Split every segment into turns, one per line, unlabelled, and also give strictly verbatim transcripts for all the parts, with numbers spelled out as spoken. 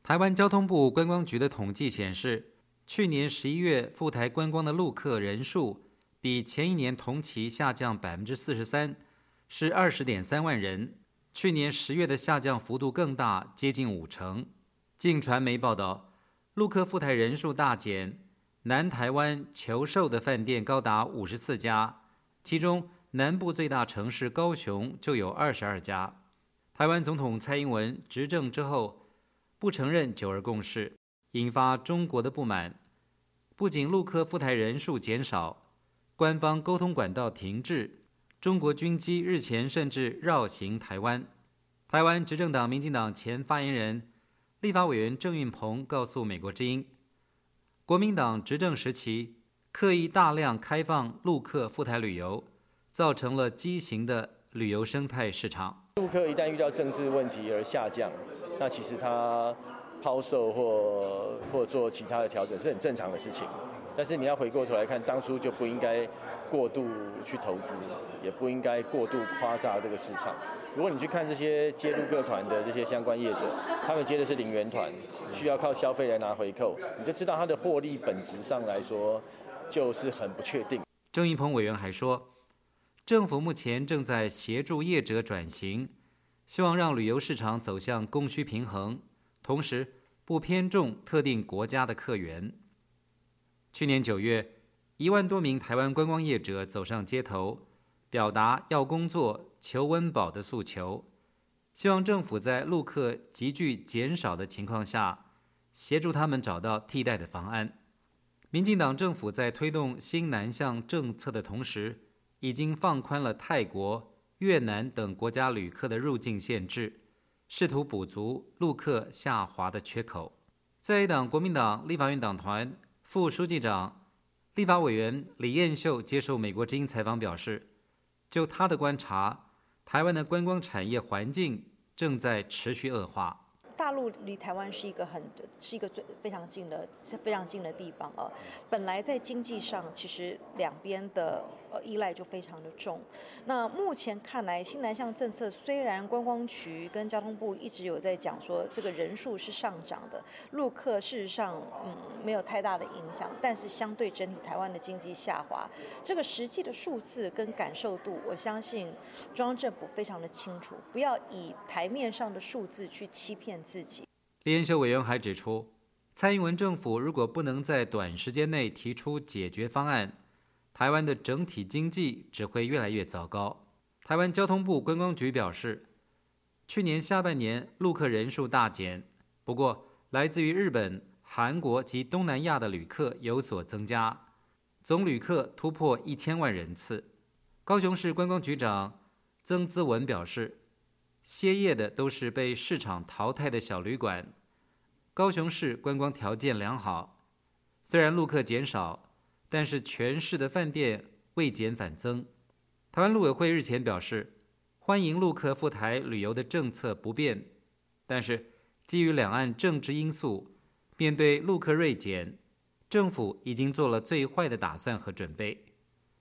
台湾交通部观光局的统计显示，去年十一月赴台观光的陆客人数比前一年同期下降百分之四十三，是二十点三万人。去年十月的下降幅度更大，接近五成。镜传媒报道，陆客赴台人数大减，南台湾求售的饭店高达五十四家，其中南部最大城市高雄就有二十二家。台湾总统蔡英文执政之后，不承认九二共识，引发中国的不满。不仅陆客赴台人数减少，官方沟通管道停滞，中国军机日前甚至绕行台湾。台湾执政党民进党前发言人、立法委员郑运鹏告诉美国之音，国民党执政时期刻意大量开放陆客赴台旅游，造成了畸形的旅游生态市场。
陆客一旦遇到政治问题而下降，那其实他抛售或或做其他的调整是很正常的事情。但是你要回过头来看，当初就不应该过度去投资，也不应该过度夸大这个市场。如果你去看这些接陆客团的这些相关业者，他们接的是零元团，需要靠消费来拿回扣，你就知道它的获利本质上来说就是很不确定。
郑运鹏委员还说，政府目前正在协助业者转型，希望让旅游市场走向供需平衡，同时不偏重特定国家的客源。去年九月，一万多名台湾观光业者走上街头，表达要工作、求温饱的诉求，希望政府在陆客急剧减少的情况下，协助他们找到替代的方案。民进党政府在推动新南向政策的同时，已经放宽了泰国、越南等国家旅客的入境限制，试图补足陆客下滑的缺口。在野党国民党立法院党团副书记长、立法委员李彦秀接受美国之音采访表示，就他的观察，台湾的观光产业环境正在持续恶化。
大陆离台湾是一个很是一个最非常近的非常近的地方啊。本来在经济上，其实两边的呃依赖就非常的重。那目前看来，新南向政策虽然观光局跟交通部一直有在讲说这个人数是上涨的，陆客事实上嗯没有太大的影响，但是相对整体台湾的经济下滑，这个实际的数字跟感受度，我相信中央政府非常的清楚，不要以台面上的数字去欺骗自己。
李彦秀委员还指出，蔡英文政府如果不能在短时间内提出解决方案，台湾的整体经济只会越来越糟糕。台湾交通部观光局表示，去年下半年陆客人数大减，不过来自于日本、韩国及东南亚的旅客有所增加，总旅客突破一千万人次。高雄市观光局长曾资文表示，歇业的都是被市场淘汰的小旅馆。高雄市观光条件良好，虽然陆客减少，但是全市的饭店未减反增。台湾陆委会日前表示，欢迎陆客赴台旅游的政策不变，但是基于两岸政治因素，面对陆客锐减，政府已经做了最坏的打算和准备。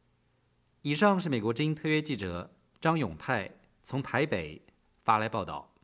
以上是美国之音特约记者张永泰从台北发来报道。